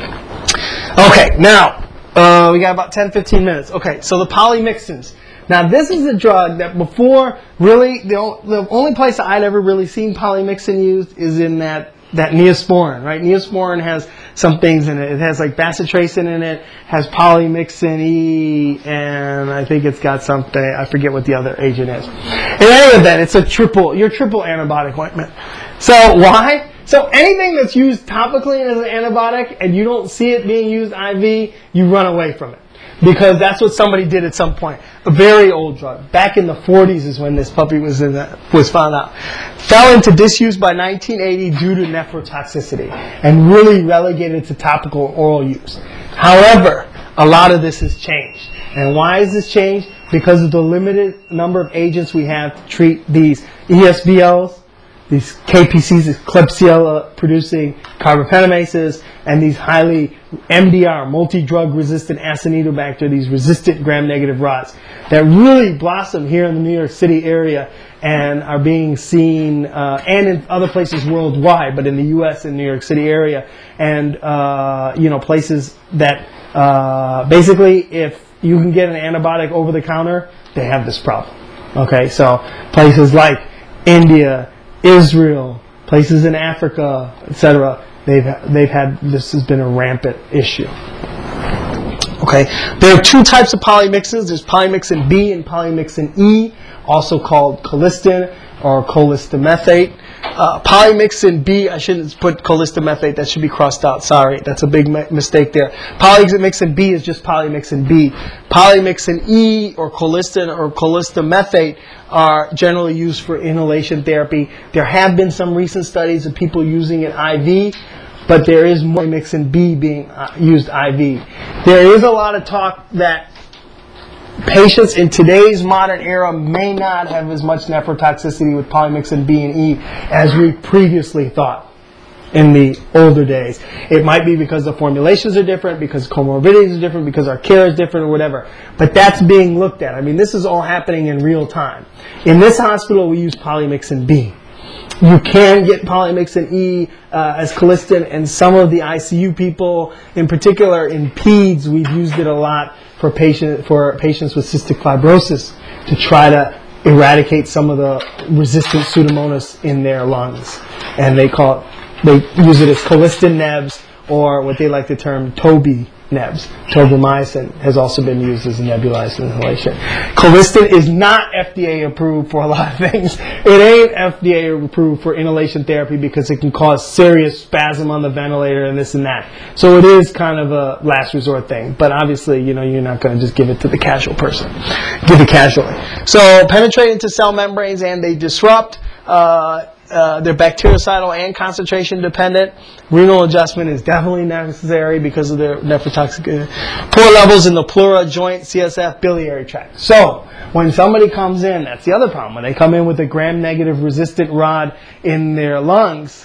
[SPEAKER 1] Okay, now, uh, we got about ten, fifteen minutes. Okay, so the polymyxins. Now, this is a drug that before, really, the, o- the only place I'd ever really seen polymyxin used is in that, that Neosporin, right? Neosporin has some things in it. It has like bacitracin in it, has polymyxin E, and I think it's got something, I forget what the other agent is. In any event, it's a triple, your triple antibiotic ointment. So why? So anything that's used topically as an antibiotic and you don't see it being used I V, you run away from it. Because that's what somebody did at some point. A very old drug. Back in the forties is when this puppy was in the, was found out. Fell into disuse by nineteen eighty due to nephrotoxicity and really relegated to topical oral use. However, a lot of this has changed. And why has this changed? Because of the limited number of agents we have to treat these E S B Ls, these K P Cs, these Klebsiella producing carbapentamases, and these highly M D R, multi-drug resistant Acinetobacter, these resistant gram-negative rods that really blossom here in the New York City area and are being seen, uh, and in other places worldwide, but in the U S and New York City area, and uh, you know, places that uh, basically, if you can get an antibiotic over the counter, they have this problem. Okay, so places like India, Israel, places in Africa, et cetera, they've they've had, this has been a rampant issue. Okay, there are two types of polymyxins. There's polymyxin B and polymyxin E, also called colistin or colistimethate. Uh, polymyxin B, I shouldn't put colistimethate, that should be crossed out, sorry, that's a big mi- mistake there. Polymyxin B is just polymyxin B. Polymyxin E or colistin or colistimethate are generally used for inhalation therapy. There have been some recent studies of people using it I V, but there is more polymyxin B being uh, used I V. There is a lot of talk that patients in today's modern era may not have as much nephrotoxicity with polymyxin B and E as we previously thought in the older days. It might be because the formulations are different, because comorbidities are different, because our care is different, or whatever. But that's being looked at. I mean, this is all happening in real time. In this hospital, we use polymyxin B. You can get polymyxin E uh, as colistin, and some of the I C U people, in particular in peds, we've used it a lot for patient for patients with cystic fibrosis to try to eradicate some of the resistant Pseudomonas in their lungs. And they call it, they use it as colistin nebs, or what they like to term Toby nebs. Tobramycin has also been used as a nebulized inhalation. Colistin is not F D A approved for a lot of things. It ain't F D A approved for inhalation therapy because it can cause serious spasm on the ventilator and this and that. So it is kind of a last resort thing. But obviously, you know, you're not going to just give it to the casual person. Give it casually. So penetrate into cell membranes and they disrupt. Uh, Uh, they're bactericidal and concentration dependent. Renal adjustment is definitely necessary because of their nephrotoxic. Uh, poor levels in the pleura, joint, C S F, biliary tract. So when somebody comes in, that's the other problem. When they come in with a gram-negative resistant rod in their lungs,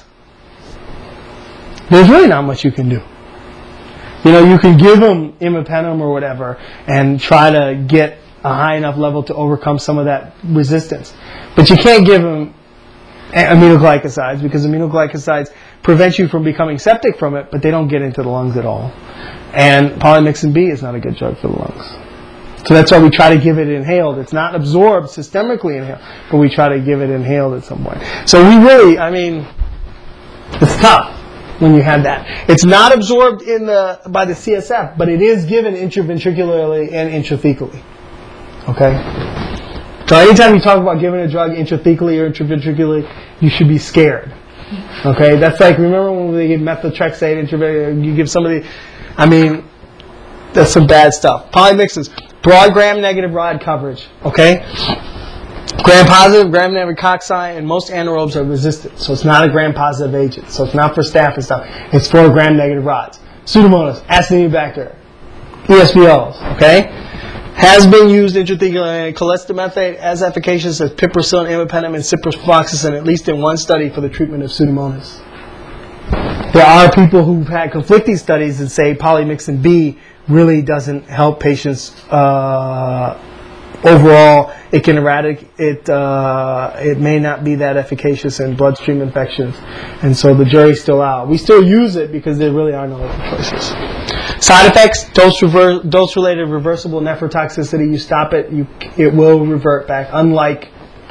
[SPEAKER 1] there's really not much you can do. You know, you can give them imipenem or whatever and try to get a high enough level to overcome some of that resistance. But you can't give them aminoglycosides because aminoglycosides prevent you from becoming septic from it, but they don't get into the lungs at all. And polymyxin B is not a good drug for the lungs. So that's why we try to give it inhaled. It's not absorbed systemically inhaled, but we try to give it inhaled at some point. So we really, I mean, it's tough when you have that. It's not absorbed in the by the C S F, but it is given intraventricularly and intrathecally. Okay? So anytime you talk about giving a drug intrathecally or intraventricularly, you should be scared. Okay? That's like, remember when they give methotrexate intraventricularly, you give somebody, I mean, that's some bad stuff. Polymyxins, broad gram-negative rod coverage. Okay? Gram-positive, gram-negative cocci, and most anaerobes are resistant. So it's not a gram-positive agent. So it's not for staph and stuff. It's for gram-negative rods. Pseudomonas, Acinetobacter, E S B Os. Okay? Has been used intrathecally in cholesterol as efficacious as piperacillin, imipenem, and ciprofloxacin, at least in one study for the treatment of Pseudomonas. There are people who've had conflicting studies that say polymyxin B really doesn't help patients uh, overall. It can eradicate it. Uh, it may not be that efficacious in bloodstream infections, and so the jury's still out. We still use it because there really are no other choices. Side effects: dose rever- dose-related reversible nephrotoxicity. You stop it, you it will revert back. Unlike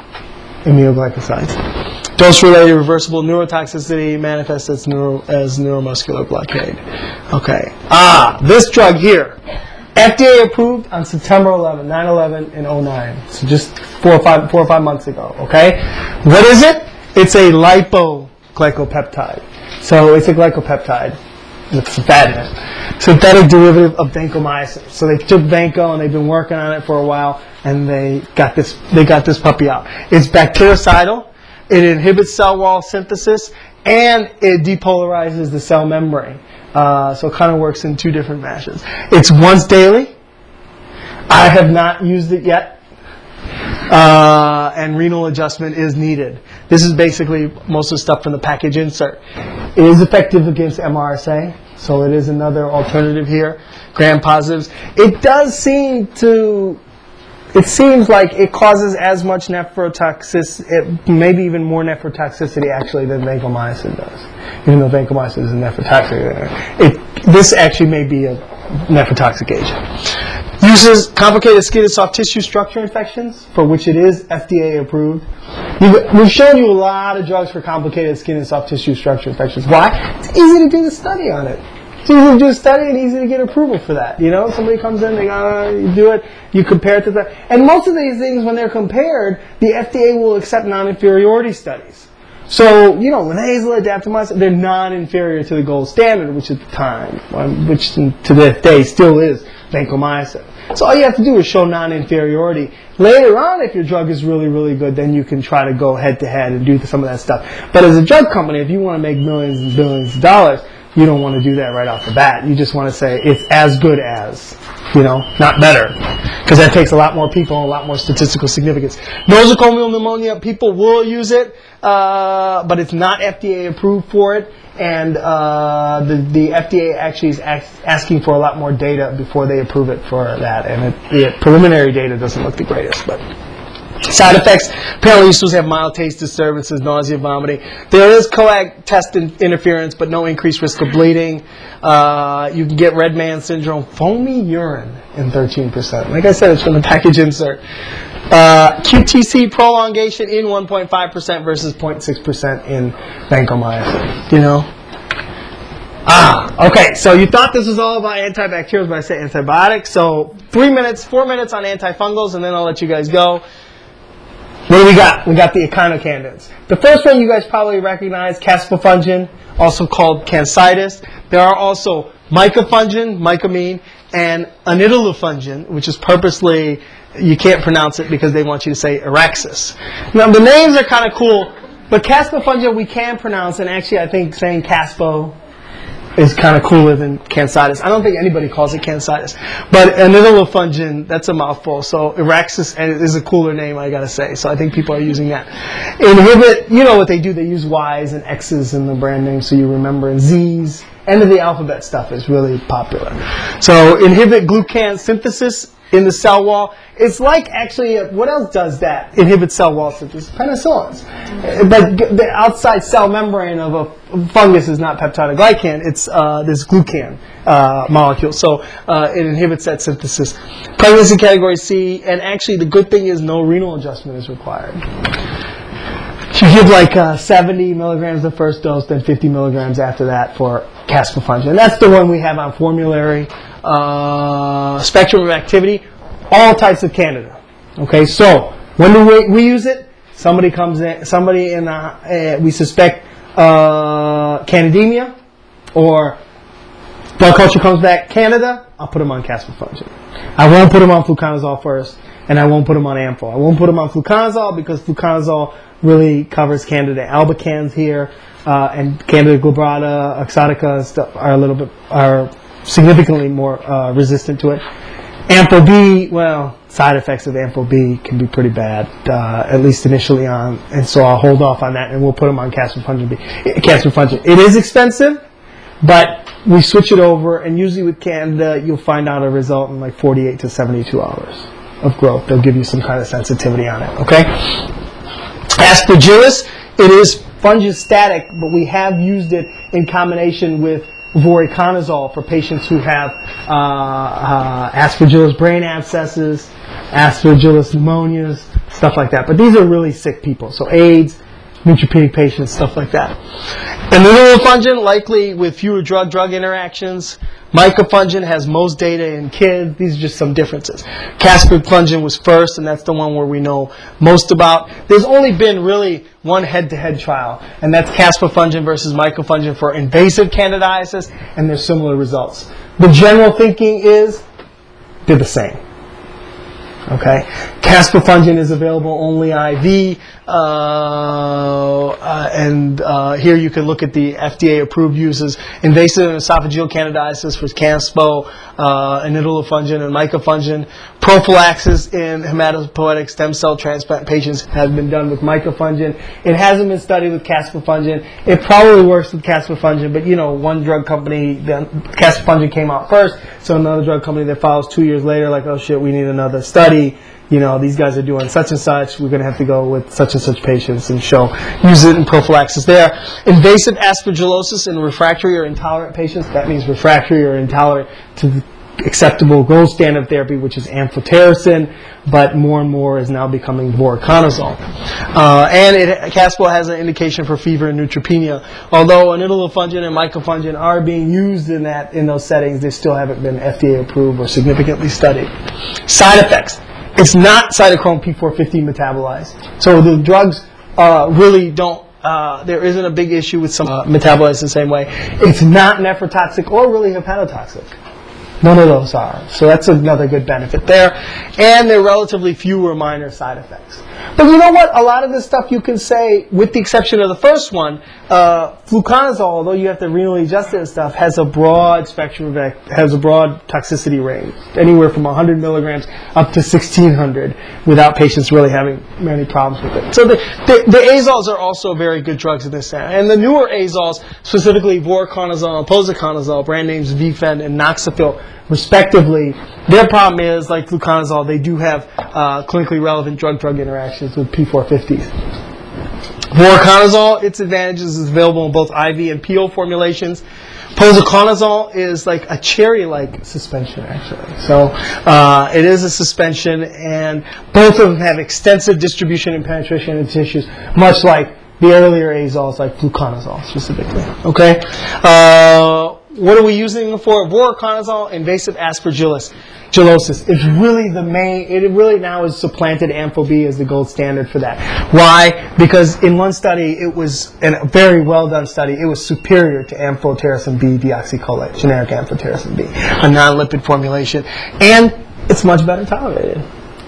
[SPEAKER 1] aminoglycosides, dose-related reversible neurotoxicity manifests as neuro as neuromuscular blockade. Okay. Ah, this drug here. F D A approved on September eleventh, nine eleven in oh nine. So just four or five, four or five months ago. Okay, what is it? It's a lipoglycopeptide. So it's a glycopeptide with some fat in it. Synthetic derivative of vancomycin. So they took Vanco and they've been working on it for a while, and they got this. They got this puppy out. It's bactericidal. It inhibits cell wall synthesis, and it depolarizes the cell membrane. Uh, so it kind of works in two different fashions. It's once daily. I have not used it yet. Uh, and renal adjustment is needed. This is basically most of the stuff from the package insert. It is effective against M R S A, so it is another alternative here. Gram positives. It does seem to... It seems like it causes as much nephrotoxicity, maybe even more nephrotoxicity actually than vancomycin does. Even though vancomycin is a nephrotoxic, it, this actually may be a nephrotoxic agent. Uses complicated skin and soft tissue structure infections, for which it is F D A approved. You've, we've shown you a lot of drugs for complicated skin and soft tissue structure infections. Why? It's easy to do the study on it. It's easy to do a study and easy to get approval for that. You know, somebody comes in, they go, uh, you do it, you compare it to that. And most of these things, when they're compared, the F D A will accept non-inferiority studies. So, you know, linezolid, daptomycin, they're non-inferior to the gold standard, which at the time, um, which to this day still is vancomycin. So all you have to do is show non-inferiority. Later on, if your drug is really, really good, then you can try to go head-to-head and do some of that stuff. But as a drug company, if you want to make millions and billions of dollars, you don't want to do that right off the bat. You just want to say it's as good as, you know, not better. Because that takes a lot more people and a lot more statistical significance. Nosocomial pneumonia, people will use it, uh, but it's not F D A approved for it. And uh, the, the F D A actually is ask, asking for a lot more data before they approve it for that. And it, the preliminary data doesn't look the greatest. But side effects, apparently you're supposed to have mild taste disturbances, nausea, vomiting. There is coag test in interference, but no increased risk of bleeding. Uh, you can get red man syndrome, foamy urine in thirteen percent. Like I said, it's from the package insert. Uh, Q T C prolongation in one point five percent versus zero point six percent in vancomycin. You know? Ah, okay, so you thought this was all about antibacterials, but I said antibiotics. So three minutes, four minutes on antifungals, and then I'll let you guys go. What do we got? We got the echinocandidates. The first one you guys probably recognize, caspofungin, also called Cancidus. There are also micafungin, micamine, and anidulafungin, which is purposely, you can't pronounce it because they want you to say Araxis. Now, the names are kind of cool, but caspofungin we can pronounce, and actually I think saying caspo is kind of cooler than Cancidus. I don't think anybody calls it Cancidus. But anidulafungin, that's a mouthful. So Araxis is a cooler name, I gotta say. So I think people are using that. Inhibit, you know what they do. They use Y's and X's in the brand name so you remember. And Z's. End of the alphabet stuff is really popular. So inhibit glucan synthesis in the cell wall. It's like actually, what else does that? Inhibit cell wall synthesis? Penicillins. But the outside cell membrane of a fungus is not peptidoglycan. It's uh, this glucan uh, molecule. So uh, it inhibits that synthesis. Pregnancy category C, and actually the good thing is no renal adjustment is required. You give like uh, seventy milligrams the first dose, then fifty milligrams after that for caspofungin. And that's the one we have on formulary. Uh, spectrum of activity, all types of Candida. Okay, so when do we, we use it? Somebody comes in, somebody in, the, uh, we suspect uh, Candidemia, or blood culture comes back Candida, I'll put them on caspofungin. I won't put them on fluconazole first, and I won't put them on Ampho. I won't put them on fluconazole because fluconazole really covers Candida albicans here, uh, and Candida glabrata, oxytica, and stuff are a little bit are significantly more uh, resistant to it. Ampho B, well, side effects of Ampho B can be pretty bad, uh, at least initially on, and so I'll hold off on that, and we'll put them on caspofungin B. Caspofungin. It is expensive, but we switch it over, and usually with Candida, you'll find out a result in like forty-eight to seventy-two hours of growth. They'll give you some kind of sensitivity on it, okay? Aspergillus, it is fungistatic, but we have used it in combination with voriconazole for patients who have uh, uh, Aspergillus brain abscesses, Aspergillus pneumonias, stuff like that. But these are really sick people. So AIDS, neutropenic patients, stuff like that. Anidulafungin, likely with fewer drug-drug interactions. Micafungin has most data in kids. These are just some differences. Caspofungin was first, and that's the one where we know most about. There's only been really one head-to-head trial, and that's caspofungin versus micafungin for invasive candidiasis, and there's similar results. The general thinking is they're the same. Okay, caspofungin is available only I V, uh, uh, and uh, here you can look at the F D A-approved uses: invasive and esophageal candidiasis for Caspo, uh, anidulafungin and micafungin. Prophylaxis in hematopoietic stem cell transplant patients has been done with micafungin. It hasn't been studied with caspofungin. It probably works with caspofungin, but you know, one drug company, the caspofungin came out first, so another drug company that follows two years later, like, oh shit, we need another study. You know, these guys are doing such and such. We're going to have to go with such and such patients and show, use it in prophylaxis there. Invasive aspergillosis in refractory or intolerant patients. That means refractory or intolerant to the acceptable gold standard therapy, which is amphotericin, but more and more is now becoming voriconazole. Uh, and it, Caspo has an indication for fever and neutropenia. Although anidulafungin and micafungin are being used in that in those settings, they still haven't been F D A approved or significantly studied. Side effects. It's not cytochrome P four fifty metabolized. So the drugs uh, really don't, uh, there isn't a big issue with some uh, metabolized the same way. It's not nephrotoxic or really hepatotoxic. None of those are. So that's another good benefit there. And there are relatively fewer minor side effects. But you know what? A lot of this stuff you can say, with the exception of the first one, uh, fluconazole, although you have to renally adjust it and stuff, has a broad spectrum of, has a broad toxicity range, anywhere from one hundred milligrams up to sixteen hundred, without patients really having many problems with it. So the, the, the azoles are also very good drugs in this area. And the newer azoles, specifically voriconazole and posaconazole, brand names Vifen and Noxafil, respectively, their problem is, like fluconazole, they do have uh, clinically relevant drug-drug interactions with P four fifties. Voriconazole, its advantages is available in both I V and P O formulations. Posaconazole is like a cherry-like suspension, actually. So uh, it is a suspension, and both of them have extensive distribution and penetration into tissues, much like the earlier azoles, like fluconazole specifically. Okay. Uh, what are we using them for? Voriconazole, invasive aspergillus. Gillosis. It's really the main, it really now has supplanted Ampho-B as the gold standard for that. Why? Because in one study, it was, and a very well done study, it was superior to amphotericin B deoxycholate, generic amphotericin B, a non-lipid formulation, and it's much better tolerated.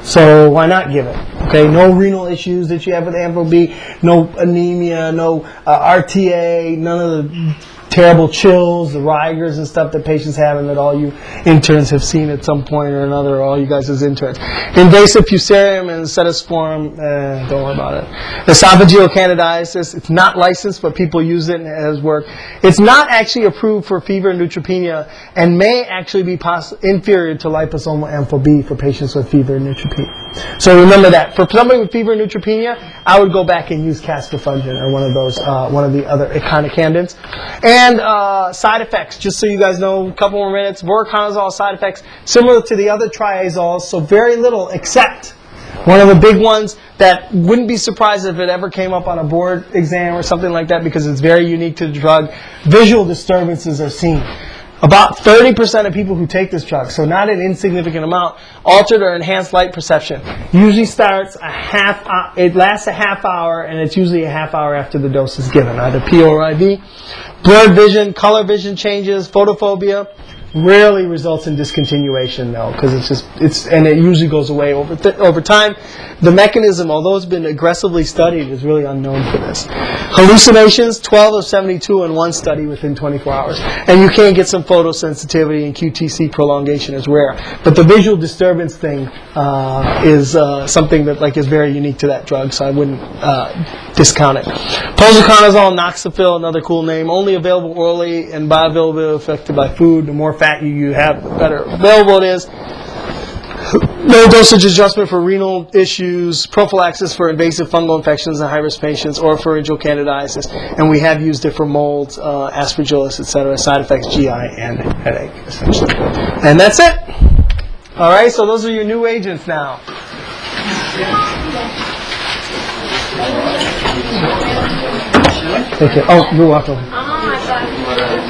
[SPEAKER 1] So why not give it? Okay, no renal issues that you have with Ampho-B, no anemia, no uh, R T A, none of the terrible chills, the rigors and stuff that patients have and that all you interns have seen at some point or another, or all you guys as interns. Invasive fusarium and cephalosporin, eh, don't worry about it. Esophageal candidiasis, it's not licensed, but people use it and it has worked. It's not actually approved for fever and neutropenia and may actually be poss- inferior to liposomal Ampho-B for patients with fever and neutropenia. So remember that. For somebody with fever and neutropenia, I would go back and use caspofungin or one of those, uh, one of the other echinocandins. And And uh, side effects, just so you guys know, a couple more minutes. Voriconazole side effects, similar to the other triazoles, so very little, except one of the big ones that wouldn't be surprised if it ever came up on a board exam or something like that because it's very unique to the drug. Visual disturbances are seen. About thirty percent of people who take this drug, so not an insignificant amount, altered or enhanced light perception. Usually starts a half, uh, it lasts a half hour, and it's usually a half hour after the dose is given, either P O or I V. Blurred vision, color vision changes, photophobia. Rarely results in discontinuation, though, because it's just, it's, and it usually goes away over th- over time. The mechanism, although it's been aggressively studied, is really unknown for this. Hallucinations, twelve of seventy-two in one study within twenty-four hours. And you can get some photosensitivity, and Q T C prolongation is rare. But the visual disturbance thing uh, is uh, something that like is very unique to that drug, so I wouldn't uh, discount it. Posaconazole, Noxafil, another cool name, only available orally and bioavailability affected by food. The more fat you, you have, the better available it is. No dosage adjustment for renal issues, prophylaxis for invasive fungal infections in high-risk patients, or pharyngeal candidiasis. And we have used it for molds, uh, aspergillus, et cetera. Side effects, G I, and headache, essentially. And that's it. All right, so those are your new agents now. Thank you. Oh, you're welcome.